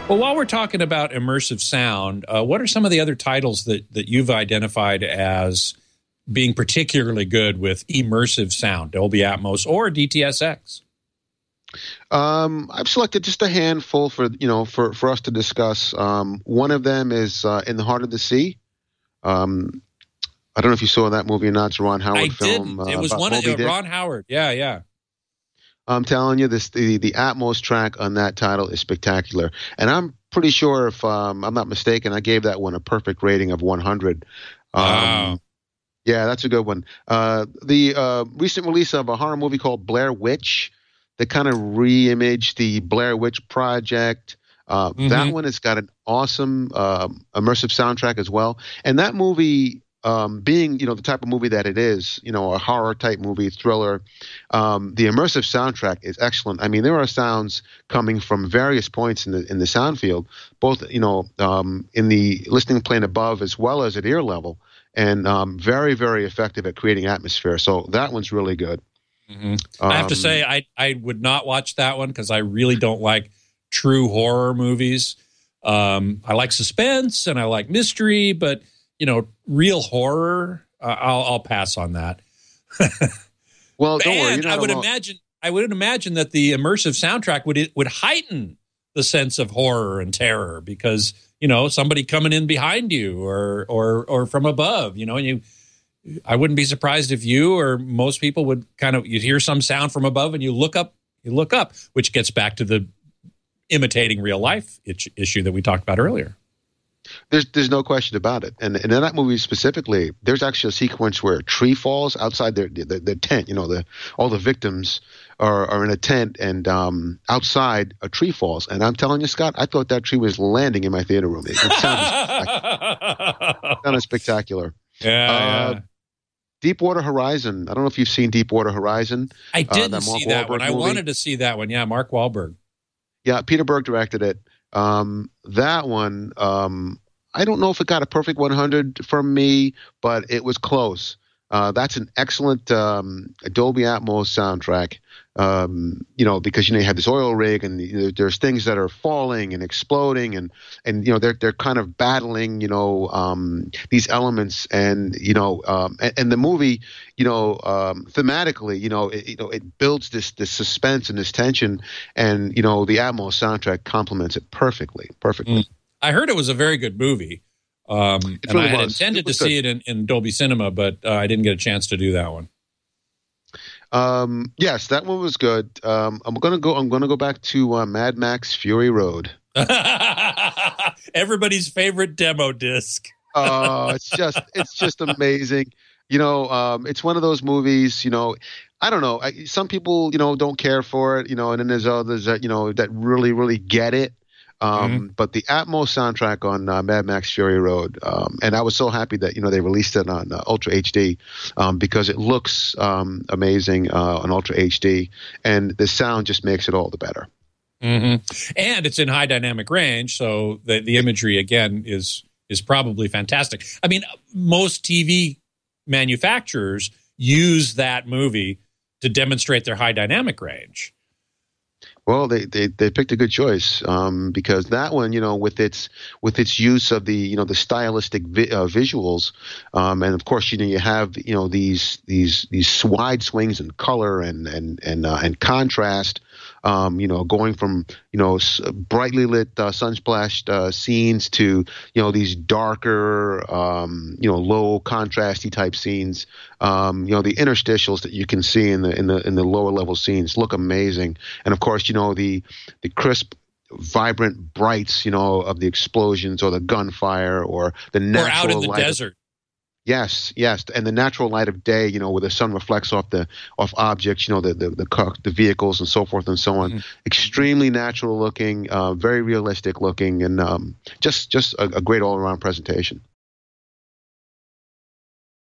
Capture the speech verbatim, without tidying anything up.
Well, while we're talking about immersive sound, uh, what are some of the other titles that, that you've identified as being particularly good with immersive sound, Dolby Atmos or D T S X? Um, I've selected just a handful for you know for, for us to discuss. Um, one of them is uh, In the Heart of the Sea. Um, I don't know if you saw that movie or not. It's a Ron Howard I film. didn't. It uh, was about one of Moby uh, Dick. Ron Howard. Yeah, yeah. I'm telling you, this the, the Atmos track on that title is spectacular, and I'm pretty sure if um, I'm not mistaken, I gave that one a perfect rating of one hundred. Wow. Um, yeah, that's a good one. Uh, the uh, recent release of a horror movie called Blair Witch, that kind of re-imaged the Blair Witch Project. Uh, Mm-hmm. That one has got an awesome um immersive soundtrack as well, and that movie. Um, being, you know, the type of movie that it is, you know, a horror type movie, thriller, um, the immersive soundtrack is excellent. I mean, there are sounds coming from various points in the in the sound field, both, you know, um, in the listening plane above as well as at ear level, and um, very, very effective at creating atmosphere. So that one's really good. Mm-hmm. Um, I have to say, I, I would not watch that one because I really don't like true horror movies. Um, I like suspense and I like mystery, but you know, real horror, uh, I'll, I'll pass on that. Well, don't and worry. You're not I would alone. imagine, I would imagine that the immersive soundtrack would would heighten the sense of horror and terror because you know somebody coming in behind you or or or from above. You know, and you, I wouldn't be surprised if you or most people would kind of you'd hear some sound from above and you look up, you look up, which gets back to the imitating real life issue that we talked about earlier. There's there's no question about it, and, and in that movie specifically, there's actually a sequence where a tree falls outside their their, their tent. You know, the all the victims are, are in a tent, and um, outside a tree falls. And I'm telling you, Scott, I thought that tree was landing in my theater room. It, it sounded spectacular. sounded spectacular. Yeah, uh, yeah. Deepwater Horizon. I don't know if you've seen Deepwater Horizon. I didn't uh, that see that one. I movie. wanted to see that one. Yeah, Mark Wahlberg. Yeah, Peter Berg directed it. Um, that one, um, I don't know if it got a perfect one hundred from me, but it was close. Uh, that's an excellent um, Dolby Atmos soundtrack, um, you know, because, you know, you have this oil rig and you know, there's things that are falling and exploding and, and you know, they're they're kind of battling, you know, um, these elements and, you know, um, and, and the movie, you know, um, thematically, you know, it, you know, it builds this this suspense and this tension and, you know, the Atmos soundtrack complements it perfectly, perfectly. Mm. I heard it was a very good movie. Um, and really I had was. intended It was to good. see it in, in Dolby Cinema, but uh, I didn't get a chance to do that one. Um, yes, that one was good. Um, I'm gonna go. I'm gonna go back to uh, Mad Max Fury Road. Everybody's favorite demo disc. Oh, it's just it's just amazing. You know, um, it's one of those movies. You know, I don't know. I, some people, you know, don't care for it. You know, and then there's others that you know that really, really get it. Um, Mm-hmm. But the Atmos soundtrack on uh, Mad Max Fury Road, um, and I was so happy that you know they released it on uh, Ultra H D um, because it looks um, amazing uh, on Ultra H D, and the sound just makes it all the better. Mm-hmm. And it's in high dynamic range, so the the imagery again is is probably fantastic. I mean, most T V manufacturers use that movie to demonstrate their high dynamic range. Well, they, they, they picked a good choice um, because that one, you know, with its with its use of the you know the stylistic vi- uh, visuals, um, and of course, you know, you have you know these these these wide swings in color and and and uh, and contrast. Um, you know, going from you know s- brightly lit uh, sunsplashed uh, scenes to you know these darker, um, you know, low contrasty type scenes. Um, you know, the interstitials that you can see in the in the in the lower level scenes look amazing, and of course, you know the the crisp, vibrant brights, you know, of the explosions or the gunfire or the natural Or out in the light of- desert. Yes, yes, and the natural light of day, you know, where the sun reflects off the off objects, you know, the the the, car, the vehicles and so forth and so on. Mm-hmm. Extremely natural looking, uh, very realistic looking, and um, just just a, a great all around presentation.